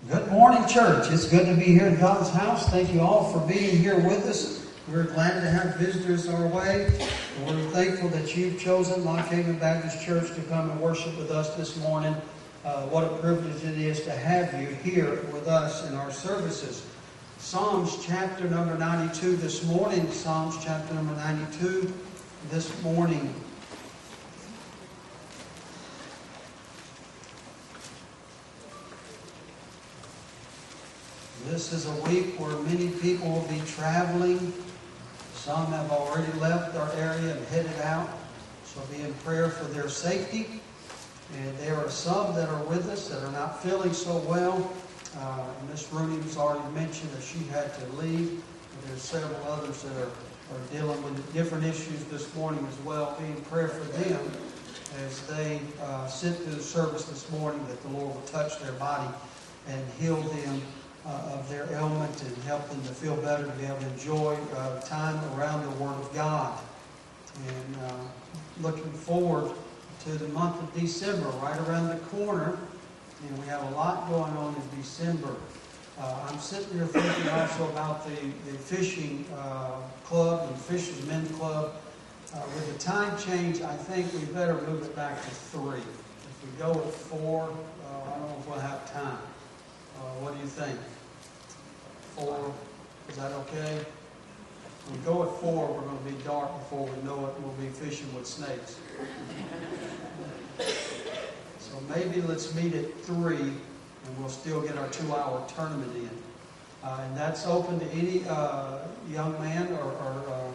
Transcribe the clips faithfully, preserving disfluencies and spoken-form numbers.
Good morning, church. It's good to be here in God's house. Thank you all for being here with us. We're glad to have visitors our way. And we're thankful that you've chosen Lock Haven Baptist Church to come and worship with us this morning. Uh, what a privilege it is to have you here with us in our services. Psalms chapter number ninety-two this morning. Psalms chapter number ninety-two this morning. This is a week where many people will be traveling. Some have already left our area and headed out. So be in prayer for their safety. And there are some that are with us that are not feeling so well. Uh, Miss Rooney was already mentioned that she had to leave. And there's several others that are, are dealing with different issues this morning as well. Be in prayer for them as they uh, sit through the service this morning, that the Lord will touch their body and heal them Uh, of their ailment and help them to feel better, to be able to enjoy uh, time around the Word of God. And uh, looking forward to the month of December, right around the corner. And we have a lot going on in December. Uh, I'm sitting here thinking also about the, the fishing uh, club and fishing men's club. Uh, with the time change, I think we better move it back to three. If we go at four, uh, I don't know if we'll have time. Uh, what do you think? Four? Is that okay? If we go at four, we're going to be dark before we know it, and we'll be fishing with snakes. So maybe let's meet at three, and we'll still get our two-hour tournament in. Uh, and that's open to any uh, young man or, or uh,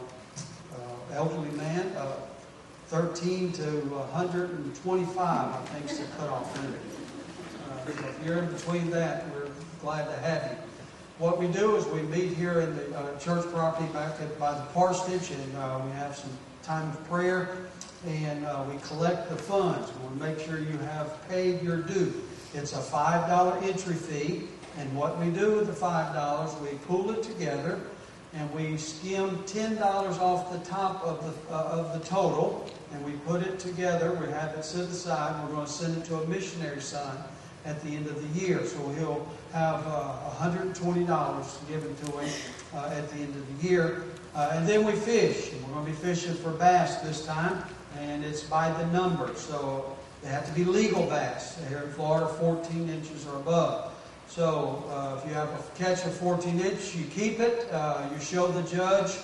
uh, elderly man. Uh, thirteen to one hundred twenty-five, I think, is the cutoff limit. Uh, so if you're in between that, we're glad to have you. What we do is we meet here in the uh, church property back at, by the parsonage, and uh, we have some time of prayer, and uh, we collect the funds. We want to make sure you have paid your due. It's a five dollar entry fee, and what we do with the five dollars, we pool it together, and we skim ten dollars off the top of the, uh, of the total, and we put it together. We have it set aside. We're going to send it to a missionary son at the end of the year. So he'll have uh, one hundred twenty dollars given to him uh, at the end of the year. Uh, and then we fish. And we're going to be fishing for bass this time. And it's by the number. So they have to be legal bass. Here in Florida, fourteen inches or above. So uh, if you have a catch of fourteen inch, you keep it. Uh, you show the judge,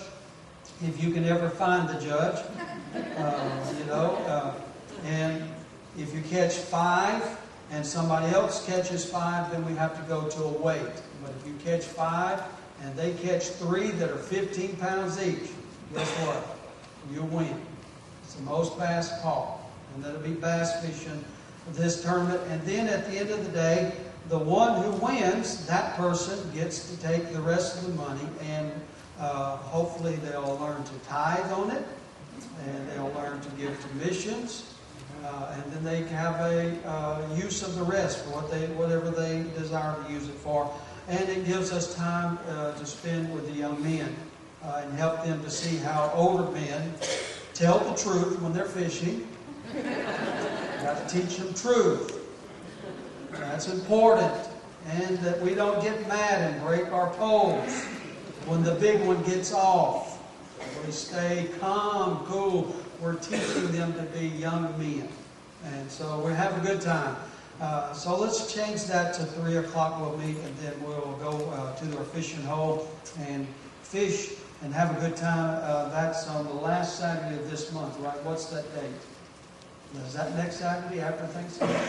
if you can ever find the judge. Uh, you know. Uh, and if you catch five, and somebody else catches five, then we have to go to a weight. But if you catch five and they catch three that are fifteen pounds each, guess what? You win. It's the most bass caught. And that'll be bass fishing for this tournament. And then at the end of the day, the one who wins, that person gets to take the rest of the money, and uh, hopefully they'll learn to tithe on it, and they'll learn to give to missions. Uh, and then they have a uh, use of the rest for what they, whatever they desire to use it for. And it gives us time uh, to spend with the young men uh, and help them to see how older men tell the truth when they're fishing. You got to teach them truth. That's important. And that we don't get mad and break our poles when the big one gets off. We stay calm, cool. We're teaching them to be young men. And so we have a good time. Uh, so let's change that to three o'clock. We'll meet, and then we'll go uh, to our fishing hole and fish and have a good time. Uh, that's on the last Saturday of this month, right? What's that date? Is that next Saturday after Thanksgiving?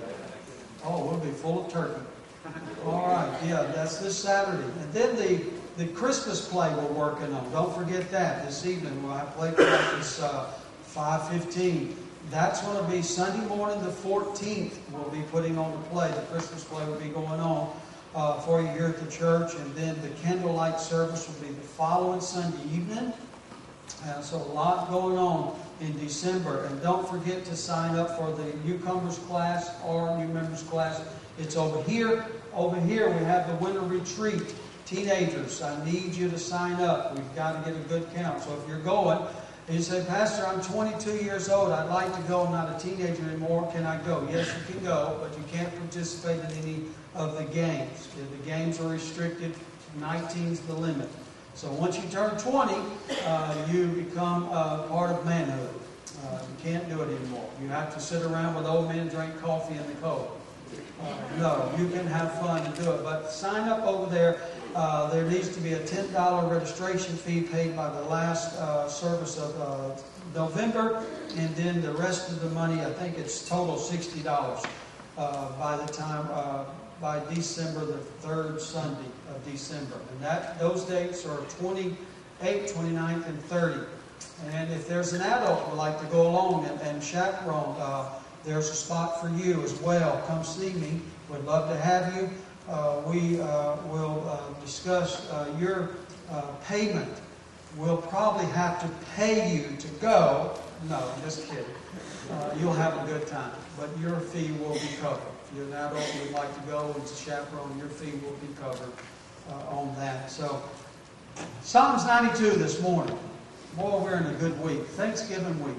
Oh, we'll be full of turkey. All right, yeah, that's this Saturday. And then the The Christmas play we're working on. Don't forget that. This evening we'll have play practice uh, five fifteen. That's going to be Sunday morning the fourteenth. We'll be putting on the play. The Christmas play will be going on uh, for you here at the church. And then the candlelight service will be the following Sunday evening. Uh, so a lot going on in December. And don't forget to sign up for the newcomers class or new members class. It's over here. Over here we have the winter retreat. Teenagers, I need you to sign up. We've got to get a good count. So if you're going, And you say, Pastor, I'm twenty-two years old. I'd like to go. I'm not a teenager anymore. Can I go? Yes, you can go, but you can't participate in any of the games. The games are restricted. nineteen is the limit. So once you turn twenty, uh, you become uh, part of manhood. Uh, you can't do it anymore. You have to sit around with old men, drink coffee in the cold. Uh, no, you can have fun and do it. But sign up over there. Uh, there needs to be a ten dollar registration fee paid by the last uh, service of uh, November. And then the rest of the money, I think it's total sixty dollars uh, by the time, uh, by December, the third Sunday of December. And that those dates are twenty-eighth, twenty-ninth, and thirtieth. And if there's an adult who would like to go along and, and chaperone, uh, there's a spot for you as well. Come see me. We'd love to have you. Uh, we uh, will uh, discuss uh, your uh, payment. We'll probably have to pay you to go. No, just kidding. Uh, you'll have a good time, but your fee will be covered. If you're an adult who would like to go and to chaperone, your fee will be covered uh, on that. So, Psalms ninety-two this morning. Boy, we're in a good week. Thanksgiving week.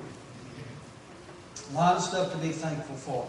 A lot of stuff to be thankful for.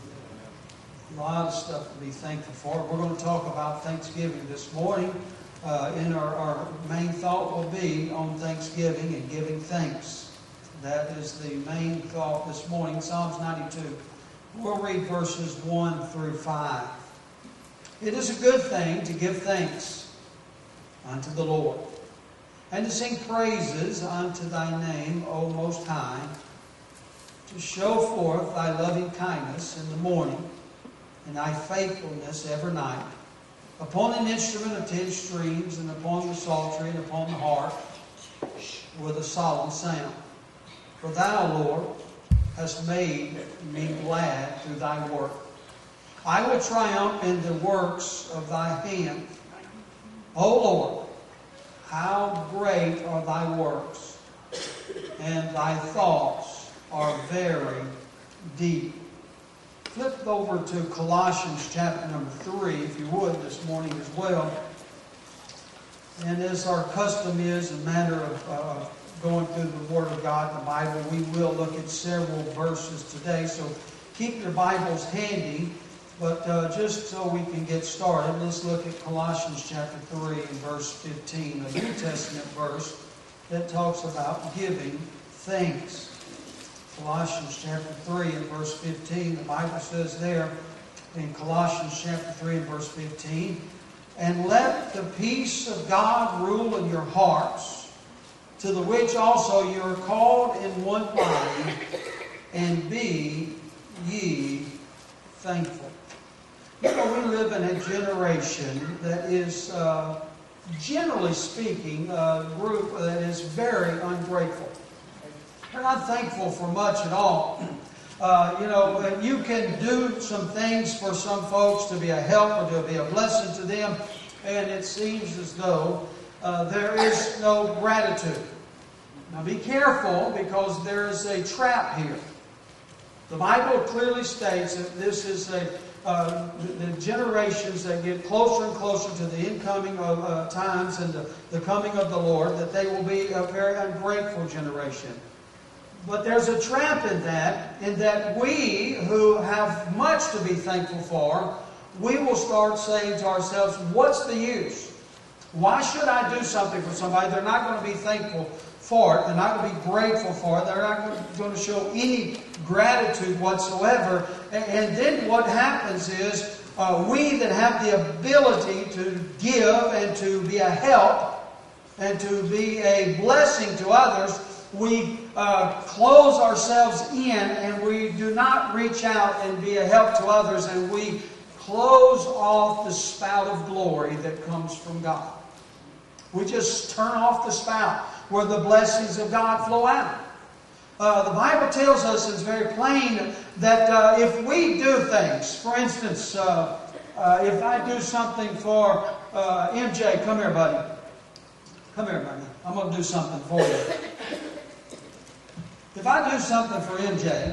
A lot of stuff to be thankful for. We're going to talk about Thanksgiving this morning. Uh, and our, our main thought will be on Thanksgiving and giving thanks. That is the main thought this morning. Psalms ninety-two. We'll read verses one through five. It is a good thing to give thanks unto the Lord, and to sing praises unto thy name, O Most High, to show forth thy loving kindness in the morning, and thy faithfulness every night, upon an instrument of ten strings, and upon the psaltery, and upon the harp, with a solemn sound. For thou, Lord, hast made me glad through thy work. I will triumph in the works of thy hand. O Lord, how great are thy works, and thy thoughts are very deep. Flip over to Colossians chapter number three, if you would, this morning as well. And as our custom is, a matter of uh, going through the Word of God, the Bible, we will look at several verses today. So keep your Bibles handy. But uh, just so we can get started, let's look at Colossians chapter three and verse fifteen, a New Testament verse that talks about giving thanks. Colossians chapter three and verse fifteen, the Bible says there in Colossians chapter three and verse fifteen, and let the peace of God rule in your hearts, to the which also you are called in one body, and be ye thankful. You know, we live in a generation that is, uh, generally speaking, a group that is very ungrateful. They're not thankful for much at all. Uh, you know, you can do some things for some folks to be a help or to be a blessing to them, and it seems as though uh, there is no gratitude. Now be careful, because there is a trap here. The Bible clearly states that this is a Uh, the, the generations that get closer and closer to the incoming of uh, times and the, the coming of the Lord, that they will be a very ungrateful generation. But there's a trap in that, in that we who have much to be thankful for, we will start saying to ourselves, what's the use? Why should I do something for somebody? They're not going to be thankful for it. They're not going to be grateful for it. They're not going to show any gratitude whatsoever. And, and then what happens is uh, we that have the ability to give and to be a help and to be a blessing to others, we uh, close ourselves in and we do not reach out and be a help to others, and we close off the spout of glory that comes from God. We just turn off the spout where the blessings of God flow out. Uh, the Bible tells us, it's very plain, that uh, if we do things, for instance, uh, uh, if I do something for uh, M J, come here, buddy. Come here, buddy. I'm going to do something for you. If I do something for M J,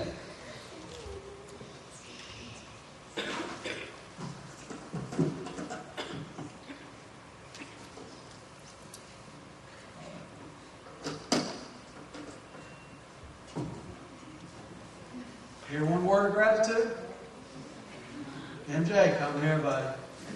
M J, come here, buddy.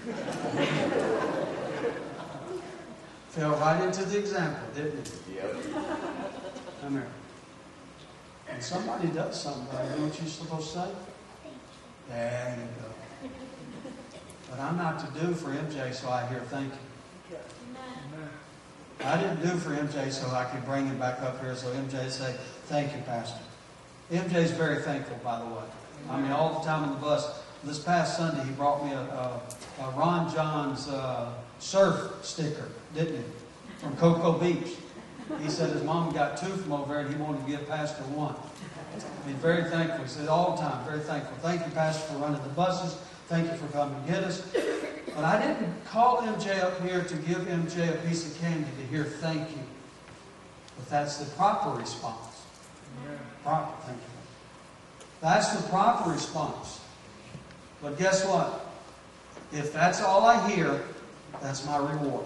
Fell right into the example, didn't he? Yep. Come here. When somebody does something, buddy, you know what you're supposed to say? There you go. But I'm not to do for M J so I hear thank you. I didn't do for M J so I could bring him back up here so M J would say, thank you, Pastor. M J's very thankful, by the way. I mean, all the time on the bus. This past Sunday, he brought me a, a, a Ron Johns uh, surf sticker, didn't he? From Cocoa Beach. He said his mom got two from over there and he wanted to give Pastor one. He's very thankful. He said all the time, very thankful. Thank you, Pastor, for running the buses. Thank you for coming to get us. But I didn't call M J up here to give M J a piece of candy to hear thank you. But that's the proper response. Proper, thank you. That's the proper response. But guess what? If that's all I hear, that's my reward.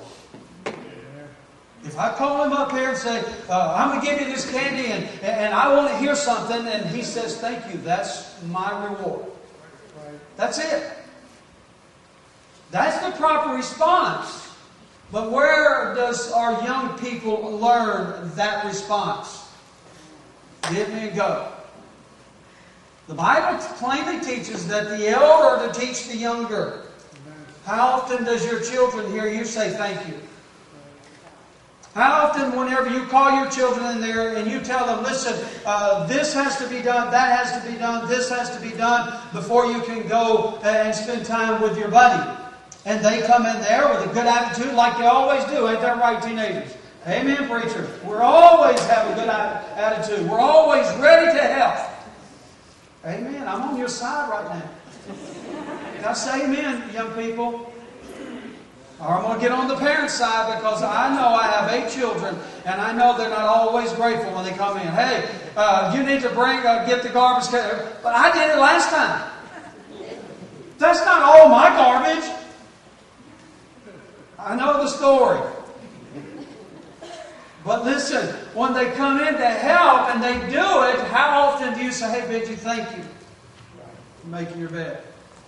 If I call him up here and say, uh, I'm going to give you this candy and, and I want to hear something, and he says, thank you, that's my reward. That's it. That's the proper response. But where does our young people learn that response? Give me and go. The Bible plainly teaches that the elder are to teach the younger. How often does your children hear you say thank you? How often, whenever you call your children in there and you tell them, listen, uh, this has to be done, that has to be done, this has to be done before you can go and spend time with your buddy. And they come in there with a good attitude like they always do. Ain't that right, teenagers? Amen, preacher. We're always have a good attitude. We're always ready to help. Amen. I'm on your side right now. Can I say amen, young people? Or I'm going to get on the parent side because I know I have eight children and I know they're not always grateful when they come in. Hey, uh, you need to bring, uh, get the garbage. But I did it last time. That's not all my garbage. I know the story. But listen, when they come in to help and they do it, how often do you say, hey, Benji, thank you for making your bed?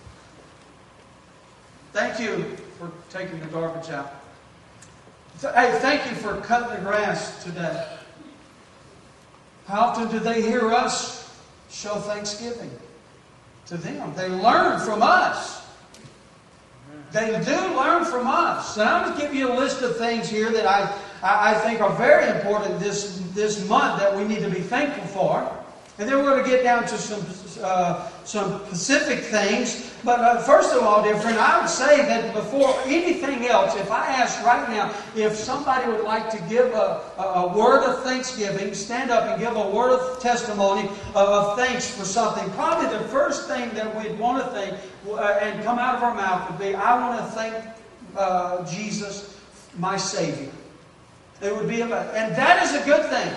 Thank you for taking the garbage out. Hey, thank you for cutting the grass today. How often do they hear us show thanksgiving to them? They learn from us. They do learn from us. And I'm going to give you a list of things here that I, I think are very important this, this month that we need to be thankful for. And then we're going to get down to some uh, some specific things. But uh, first of all, dear friend, I would say that before anything else, if I ask right now, if somebody would like to give a, a, a word of thanksgiving, stand up and give a word of testimony of thanks for something, probably the first thing that we'd want to think uh, and come out of our mouth would be, I want to thank uh, Jesus, my Savior. It would be about, and that is a good thing.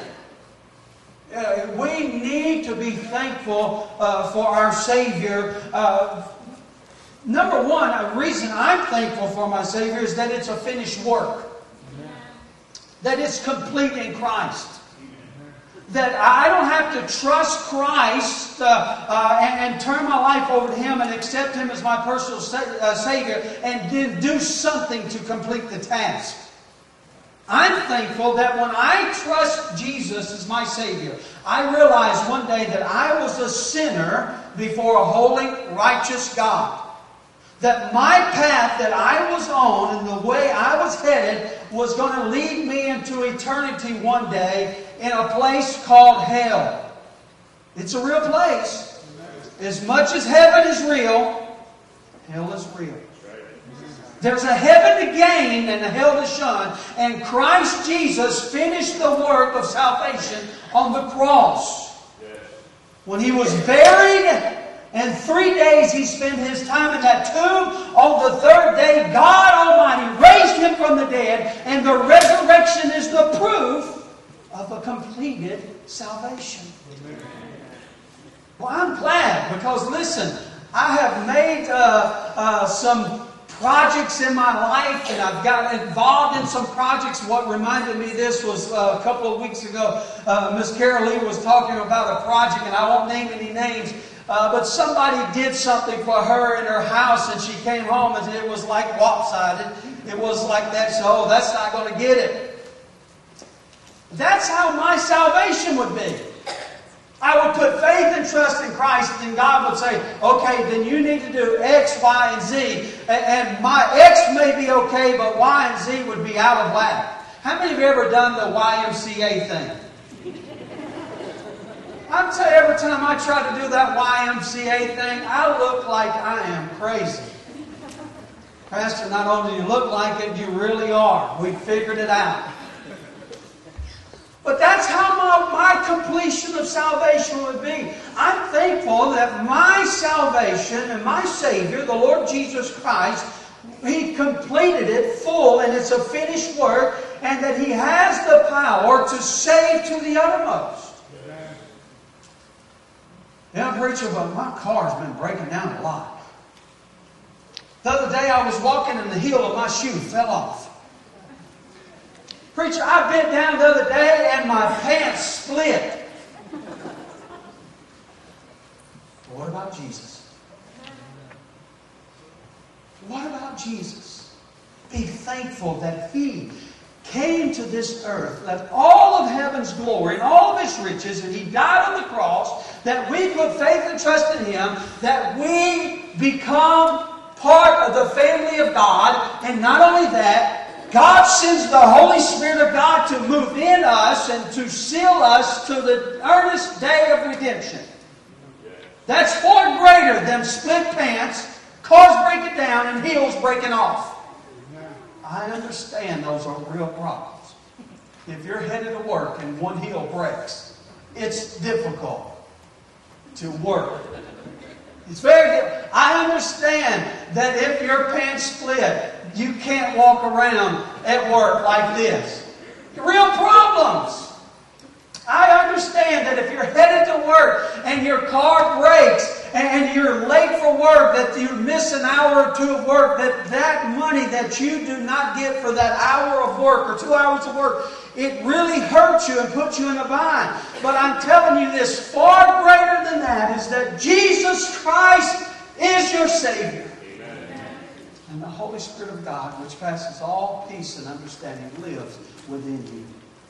Uh, we need to be thankful uh, for our Savior. Uh, number one, a reason I'm thankful for my Savior is that it's a finished work. Amen. That it's complete in Christ. That I don't have to trust Christ uh, uh, and, and turn my life over to Him and accept Him as my personal sa- uh, Savior and then do something to complete the task. I'm thankful that when I trust Jesus as my Savior, I realized one day that I was a sinner before a holy, righteous God. That my path that I was on and the way I was headed was going to lead me into eternity one day in a place called hell. It's a real place. As much as heaven is real, hell is real. There's a heaven to gain and a hell to shun. And Christ Jesus finished the work of salvation on the cross. When He was buried, and three days He spent His time in that tomb. On the third day, God Almighty raised Him from the dead. And the resurrection is the proof of a completed salvation. Well, I'm glad because, listen, I have made uh, uh, some projects in my life, and I've got involved in some projects. What reminded me of this was uh, a couple of weeks ago, uh, Miss Carol Lee was talking about a project, and I won't name any names, Uh, but somebody did something for her in her house, and she came home, and it was like lopsided. It was like that, so oh, that's not going to get it. That's how my salvation would be. I would put faith and trust in Christ, and God would say, okay, then you need to do X, Y, and Z. And my X may be okay, but Y and Z would be out of whack. How many of you ever done the Y M C A thing? I'll tell you, every time I try to do that Y M C A thing, I look like I am crazy. Pastor, not only do you look like it, you really are. We figured it out. But that's how my, my completion of salvation would be. I'm thankful that my salvation and my Savior, the Lord Jesus Christ, He completed it full, and it's a finished work, and that He has the power to save to the uttermost. Yeah, preacher, but my car's been breaking down a lot. The other day I was walking and the heel of my shoe fell off. Preacher, I bent down the other day and my pants split. But what about Jesus? What about Jesus? Be thankful that He came to this earth, left all of heaven's glory and all of His riches, and He died on the cross, that we put faith and trust in Him, that we become part of the family of God. And not only that, God sends the Holy Spirit of God to move in us and to seal us to the earnest day of redemption. That's far greater than split pants, cars breaking down, and heels breaking off. I understand those are real problems. If you're headed to work and one heel breaks, it's difficult to work. It's very difficult. I understand that if your pants split, you can't walk around at work like this. Real problems. I understand that if you're headed to work and your car breaks and you're late for work, that you miss an hour or two of work, that that money that you do not get for that hour of work or two hours of work, it really hurts you and puts you in a bind. But I'm telling you this, far greater than that is that Jesus Christ is your Savior. And the Holy Spirit of God, which passes all peace and understanding, lives within you.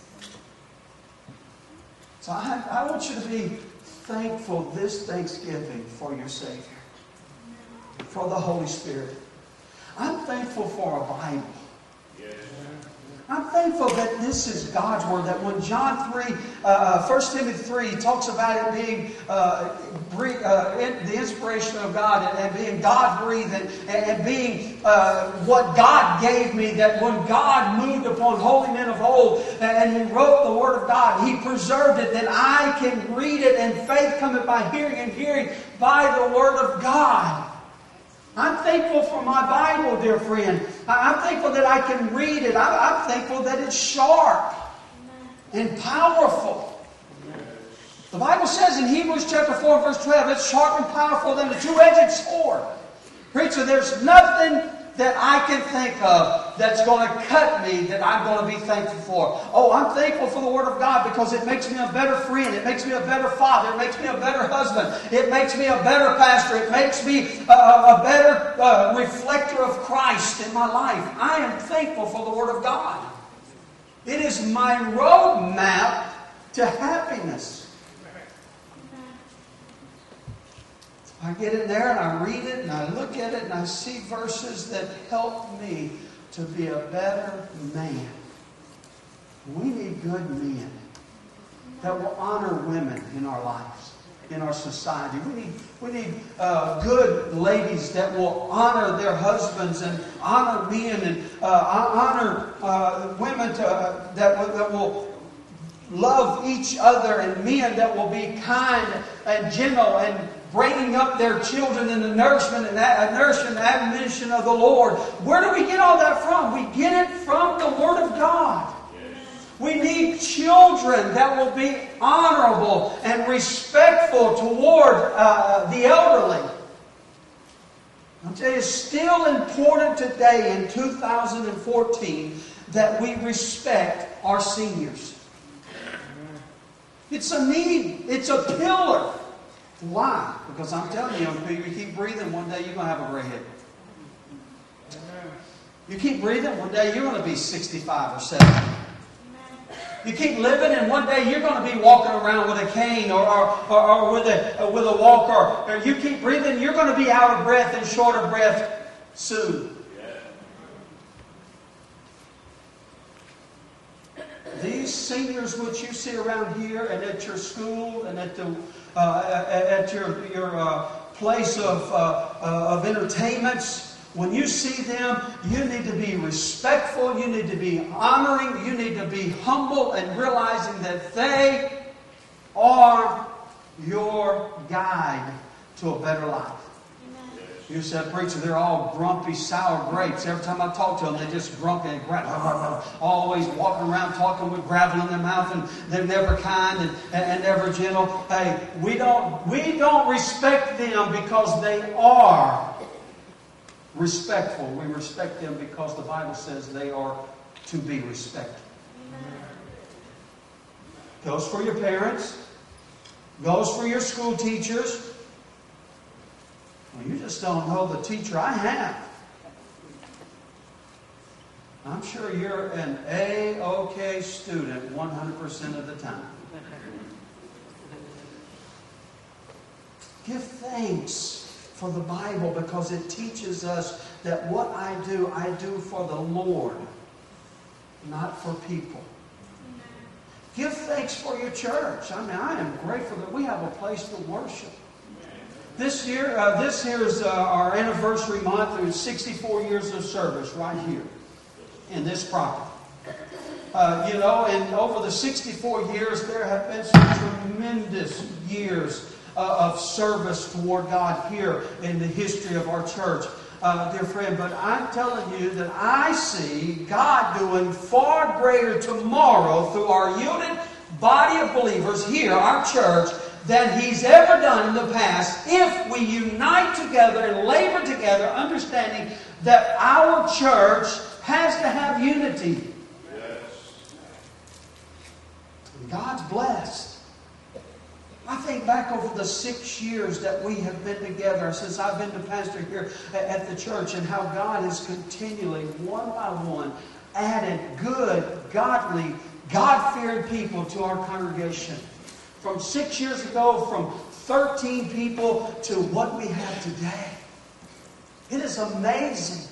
So I, I want you to be thankful this Thanksgiving for your Savior, for the Holy Spirit. I'm thankful for a Bible. I'm thankful that this is God's Word, that when John three, uh, First Timothy three talks about it being uh, breathe, uh, in, the inspiration of God and, and being God-breathed and, and being uh, what God gave me, that when God moved upon holy men of old and He wrote the Word of God, He preserved it, that I can read it, and faith cometh by hearing, and hearing by the Word of God. I'm thankful for my Bible, dear friend. I'm thankful that I can read it. I'm thankful that it's sharp and powerful. The Bible says in Hebrews chapter four, verse twelve, it's sharp and powerful than a two-edged sword. Preacher, there's nothing that I can think of that's going to cut me that I'm going to be thankful for. Oh, I'm thankful for the Word of God because it makes me a better friend. It makes me a better father. It makes me a better husband. It makes me a better pastor. It makes me a, a better uh, reflector of Christ in my life. I am thankful for the Word of God. It is my roadmap to happiness. I get in there and I read it and I look at it and I see verses that help me to be a better man. We need good men that will honor women in our lives, in our society. We need, we need uh, good ladies that will honor their husbands and honor men and uh, honor uh, women to, uh, that, that will love each other, and men that will be kind and gentle and bringing up their children in the nourishment and uh, nourishment and admonition of the Lord. Where do we get all that from? We get it from the Word of God. We need children that will be honorable and respectful toward uh, the elderly. I'll tell you, it's still important today in two thousand fourteen that we respect our seniors. It's a need. It's a pillar Why? Because I'm telling you, young people, you keep breathing, one day you're going to have a gray head. You keep breathing, one day you're going to be sixty-five or seventy. You keep living, and one day you're going to be walking around with a cane or, or, or, or with, a, with a walker. Or you keep breathing, you're going to be out of breath and short of breath soon. These seniors which you see around here and at your school and at, the, uh, at your, your uh, place of, uh, uh, of entertainments, when you see them, you need to be respectful, you need to be honoring, you need to be humble and realizing that they are your guide to a better life. Amen. You said, preacher, they're all grumpy, sour grapes. Every time I talk to them, they just grumpy and gra- always walking around talking with gravel in their mouth, and they're never kind and, and, and never gentle. Hey, we don't, we don't respect them because they are respectful. We respect them because the Bible says they are to be respected. Amen. Goes for your parents. Goes for your school teachers. Well, you just don't know the teacher I have. I'm sure you're an A-OK student one hundred percent of the time. Give thanks for the Bible, because it teaches us that what I do, I do for the Lord, not for people. Amen. Give thanks for your church. I mean, I am grateful that we have a place to worship. Amen. This year, uh, this here is uh, our anniversary month. It was sixty-four years of service right here in this property. Uh, you know, and over the sixty-four years, there have been some tremendous years Uh, of service toward God here in the history of our church, uh, dear friend. But I'm telling you that I see God doing far greater tomorrow through our yielded body of believers here, our church, than He's ever done in the past if we unite together and labor together, understanding that our church has to have unity. Yes. God's blessed. I think back over the six years that we have been together since I've been the pastor here at the church, and how God has continually, one by one, added good, godly, God-fearing people to our congregation. From six years ago, from thirteen people to what we have today. It is amazing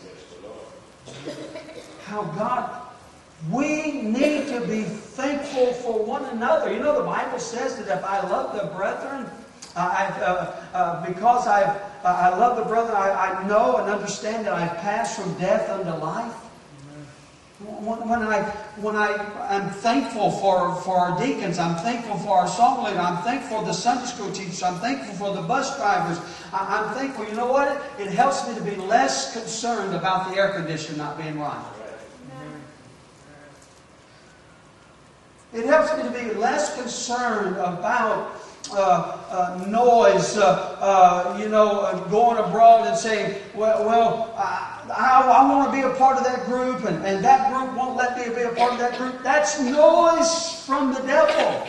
how God... We need to be thankful for one another. You know, the Bible says that if I love the brethren, uh, I've, uh, uh, because I've, uh, I love the brethren, I, I know and understand that I've passed from death unto life. When, when I when I am thankful for, for our deacons, I'm thankful for our song leader, I'm thankful for the Sunday school teachers, I'm thankful for the bus drivers. I, I'm thankful. You know what? It, it helps me to be less concerned about the air conditioner not being right. It helps me to be less concerned about uh, uh, noise, uh, uh, you know, uh, going abroad and saying, well, well I, I, I want to be a part of that group, and, and that group won't let me be a part of that group. That's noise from the devil.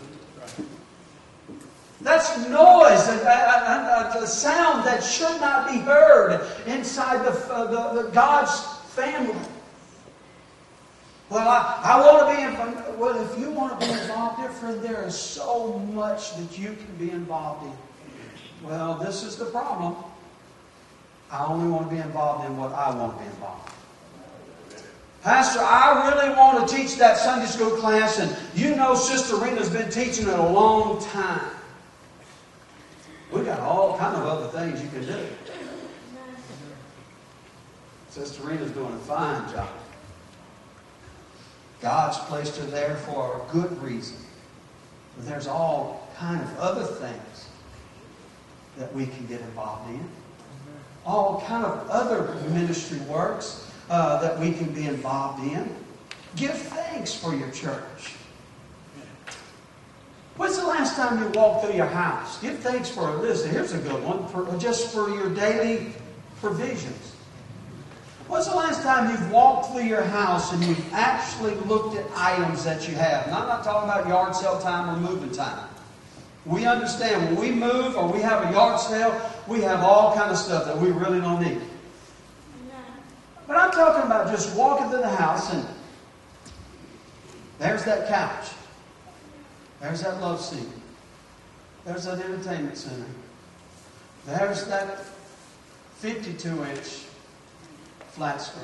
That's noise, a, a, a, a sound that should not be heard inside the, uh, the, the God's family. Well, I, I want to be involved. Well, if you want to be involved, dear friend, there is so much that you can be involved in. Well, this is the problem. I only want to be involved in what I want to be involved in. Pastor, I really want to teach that Sunday school class, and you know Sister Rena's been teaching it a long time. We got all kind of other things you can do. Sister Rena's doing a fine job. God's placed her there for a good reason. But there's all kind of other things that we can get involved in. All kind of other ministry works uh, that we can be involved in. Give thanks for your church. When's the last time you walked through your house? Give thanks for a list. Here's a good one. For, just for your daily provisions. When's the last time you've walked through your house and you've actually looked at items that you have? And I'm not talking about yard sale time or moving time. We understand when we move or we have a yard sale, we have all kind of stuff that we really don't need. But I'm talking about just walking through the house and there's that couch. There's that love seat. There's that entertainment center. There's that fifty-two inch flat screen.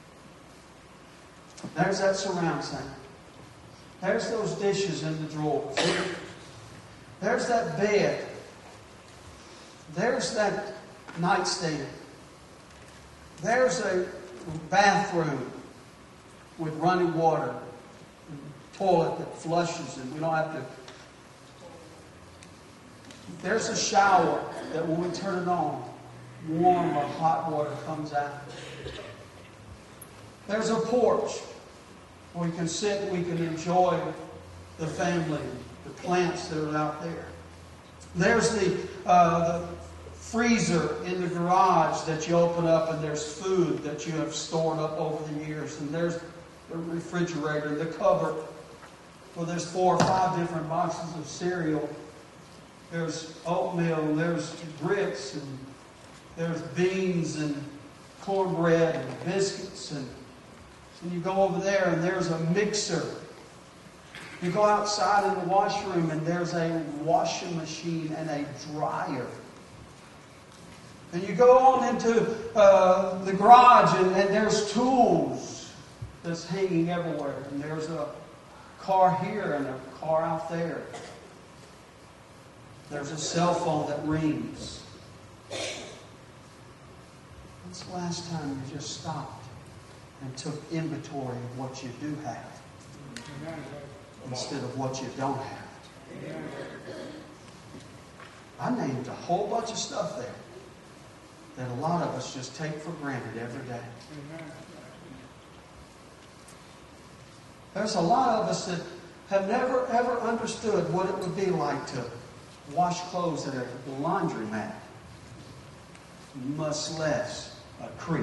There's that surround sound. There's those dishes in the drawers. There's that bed. There's that nightstand. There's a bathroom with running water. A toilet that flushes and we don't have to. There's a shower that when we turn it on, warm or hot water comes out. There's a porch where we can sit and we can enjoy the family, the plants that are out there. There's the, uh, the freezer in the garage that you open up and there's food that you have stored up over the years. And there's the refrigerator, the cupboard where there's four or five different boxes of cereal. There's oatmeal, and there's grits, and there's beans and cornbread and biscuits. And, and you go over there and there's a mixer. You go outside in the washroom and there's a washing machine and a dryer. And you go on into uh, the garage and, and there's tools that's hanging everywhere. And there's a car here and a car out there. There's a cell phone that rings. When's the last time you just stopped and took inventory of what you do have instead of what you don't have? I named a whole bunch of stuff there that a lot of us just take for granted every day. There's a lot of us that have never ever understood what it would be like to wash clothes at a laundromat, much less a creek.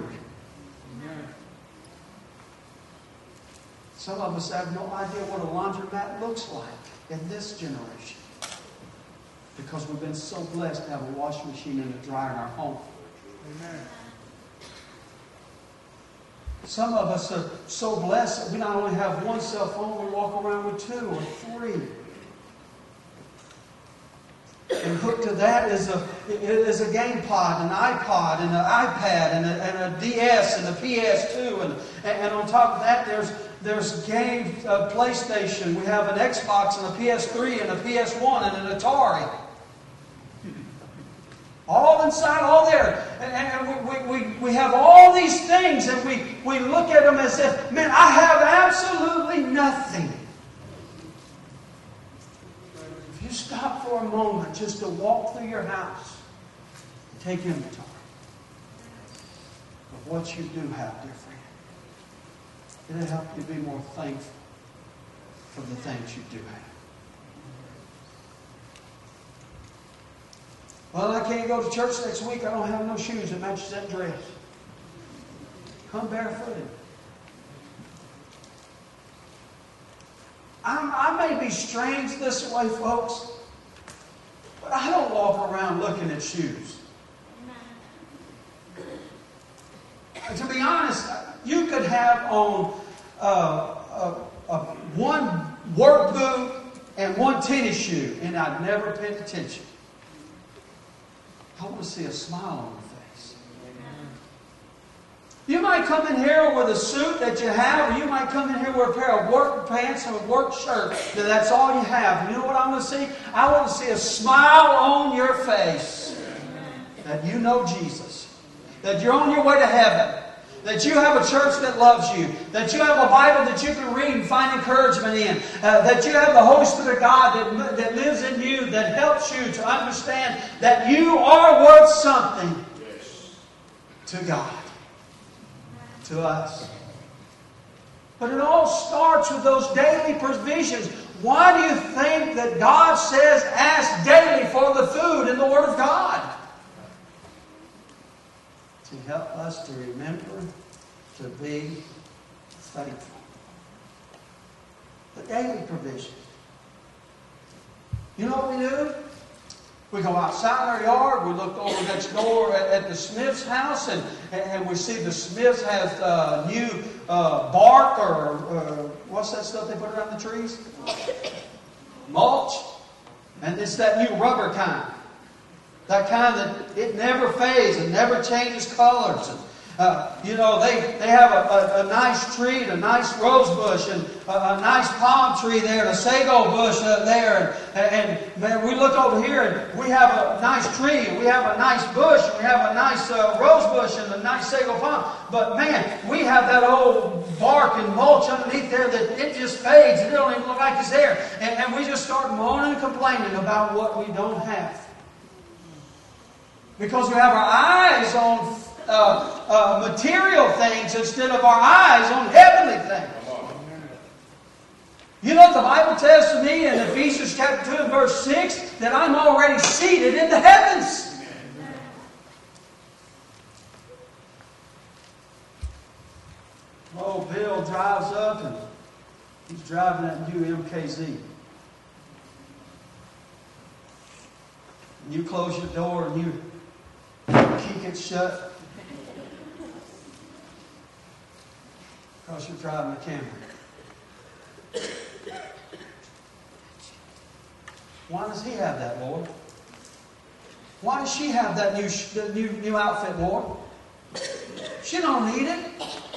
Some of us have no idea what a laundromat looks like in this generation because we've been so blessed to have a washing machine and a dryer in our home. Amen. Some of us are so blessed that we not only have one cell phone, we walk around with two or three. And hooked to that is a, is a game pod, an iPod, and an iPad, and a, and a D S, and a P S two. And, and on top of that, there's there's game uh, PlayStation. We have an Xbox, and a P S three, and a P S one, and an Atari. All inside, all there. And, and we, we, we have all these things, and we, we look at them as if, man, I have absolutely nothing. If you stop for a moment just to walk through your house and take inventory of what you do have, dear friend, it'll help you be more thankful for the things you do have. Well, I can't go to church next week. I don't have no shoes that matches that dress. Come barefooted. I'm, I may be strange this way, folks, but I don't walk around looking at shoes. To be honest, you could have on uh, a, a, one work boot and one tennis shoe, and I'd never paid attention. I want to see a smile on your face. You might come in here with a suit that you have, or you might come in here with a pair of work pants and a work shirt. That's all you have. And you know what I want to see? I want to see a smile on your face. That you know Jesus. That you're on your way to heaven. That you have a church that loves you. That you have a Bible that you can read and find encouragement in. Uh, that you have the Holy Spirit of God that, that lives in you, that helps you to understand that you are worth something to God, to us. But it all starts with those daily provisions. Why do you think that God says, ask daily for the food in the Word of God? To help us to remember to be faithful. The daily provision. You know what we do? We go outside our yard, we look over next door at, at the Smith's house, and, and we see the Smiths has uh, new uh, bark, or uh, what's that stuff they put around the trees? Mulch. And it's that new rubber kind. That kind that it never fades and never changes colors. And, Uh, you know, they, they have a, a, a nice tree, a nice rose bush, and a, a nice palm tree there, and a sago bush uh, there. And, and man, we look over here, and we have a nice tree, and we have a nice bush, and we have a nice uh, rose bush, and a nice sago palm. But man, we have that old bark and mulch underneath there that it just fades, and it don't even look like it's there. And, and we just start moaning and complaining about what we don't have. Because we have our eyes on Uh, uh, material things instead of our eyes on heavenly things. You know what the Bible tells to me in Ephesians chapter two and verse six? That I'm already seated in the heavens. Oh, Bill drives up and he's driving that new M K Z. And you close your door and you keep it shut. Because you're driving a Camry. Why does he have that, Lord? Why does she have that new the new new outfit, Lord? She don't need it.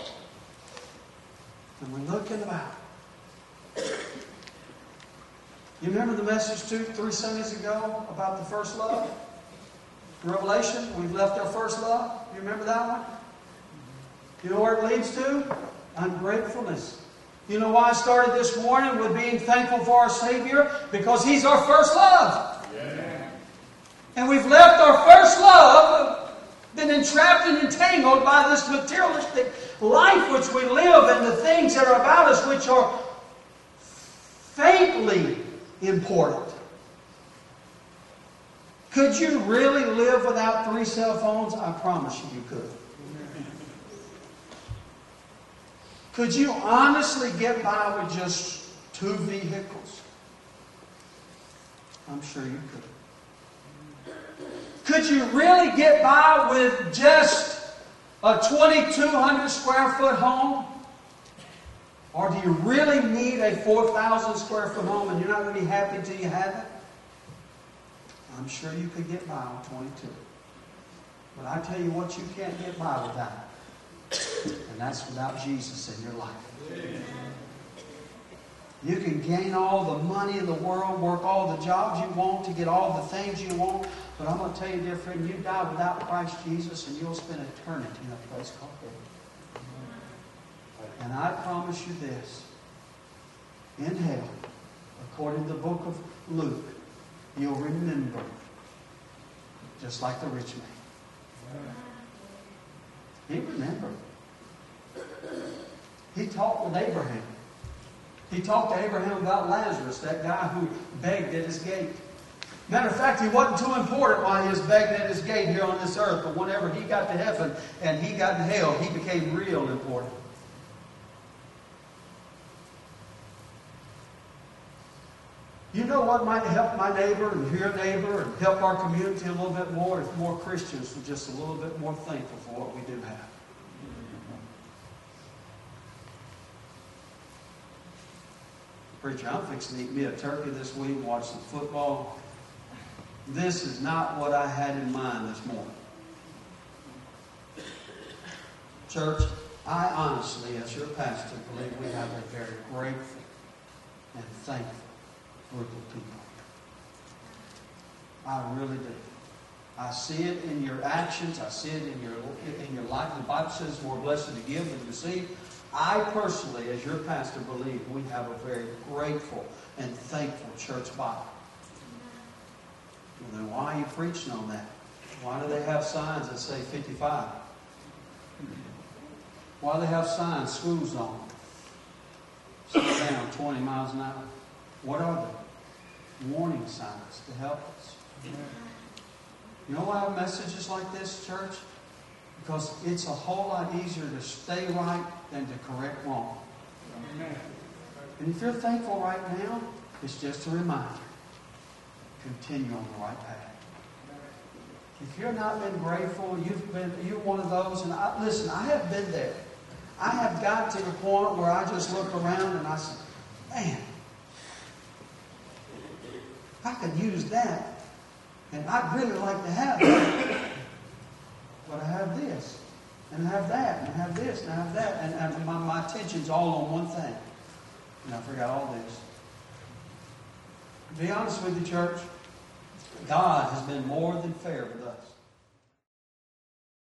And we're looking about. You remember the message two, three Sundays ago about the first love? Revelation, we've left our first love. You remember that one? You know where it leads to? Ungratefulness. You know why I started this morning with being thankful for our Savior? Because He's our first love. Yeah. And we've left our first love, been entrapped and entangled by this materialistic life which we live, and the things that are about us which are faintly important. Could you really live without three cell phones? I promise you you could. Could you honestly get by with just two vehicles? I'm sure you could. Could you really get by with just a twenty-two hundred square foot home? Or do you really need a four thousand square foot home and you're not going to be happy until you have it? I'm sure you could get by on twenty-two. But I tell you what you can't get by without. And that's without Jesus in your life. You can gain all the money in the world, work all the jobs you want to get all the things you want. But I'm going to tell you, dear friend, you die without Christ Jesus and you'll spend eternity in a place called heaven. And I promise you this. In hell, according to the book of Luke, you'll remember just like the rich man. He remembered. He talked with Abraham. He talked to Abraham about Lazarus, that guy who begged at his gate. Matter of fact, he wasn't too important while he was begging at his gate here on this earth. But whenever he got to heaven and he got to hell, he became real important. You know what might help my neighbor and your neighbor and help our community a little bit more if more Christians were just a little bit more thankful for what we do have. Preacher, I'm fixing to eat me a turkey this week and watch some football. This is not what I had in mind this morning. Church, I honestly, as your pastor, believe we have a very grateful and thankful group of people. I really do. I see it in your actions. I see it in your in your life. The Bible says more blessed to give than to receive. I personally, as your pastor, believe we have a very grateful and thankful church body. Well, then why are you preaching on that? Why do they have signs that say fifty-five? Why do they have signs, school zone? Slow down, twenty miles an hour. What are they? Warning signs to help us. You know why I have messages like this, church? Because it's a whole lot easier to stay right than to correct wrong. And if you're thankful right now, it's just a reminder. continue on the right path. If you've not been grateful, you've been, you're one of those, and I, listen, I have been there. I have got to the point where I just look around and I say, man, I could use that. And I'd really like to have that. But I have this, and I have that, and I have this, and I have that. And, and my, my attention's all on one thing. And I forgot all this. To be honest with you, church, God has been more than fair with us.